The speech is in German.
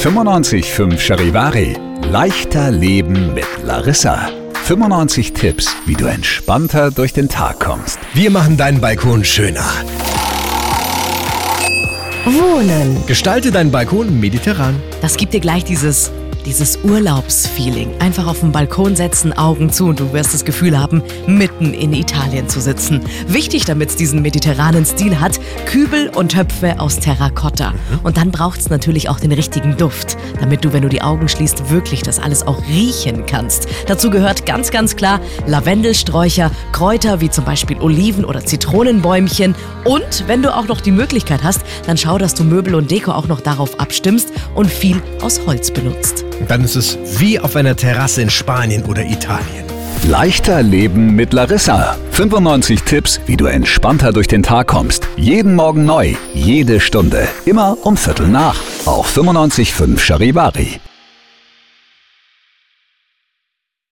95.5 Charivari. Leichter Leben mit Larissa. 95 Tipps, wie du entspannter durch den Tag kommst. Wir machen deinen Balkon schöner. Wohnen. Gestalte deinen Balkon mediterran. Das gibt dir gleich dieses Urlaubsfeeling. Einfach auf den Balkon setzen, Augen zu und du wirst das Gefühl haben, mitten in Italien zu sitzen. Wichtig, damit es diesen mediterranen Stil hat, Kübel und Töpfe aus Terrakotta. Und dann braucht es natürlich auch den richtigen Duft, damit du, wenn du die Augen schließt, wirklich das alles auch riechen kannst. Dazu gehört ganz, ganz klar Lavendelsträucher, Kräuter wie zum Beispiel Oliven- oder Zitronenbäumchen. Und wenn du auch noch die Möglichkeit hast, dann schau, dass du Möbel und Deko auch noch darauf abstimmst und viel aus Holz benutzt. Dann ist es wie auf einer Terrasse in Spanien oder Italien. Leichter Leben mit Larissa. 95 Tipps, wie du entspannter durch den Tag kommst. Jeden Morgen neu, jede Stunde. Immer um 7:45 auf 95.5 Charivari.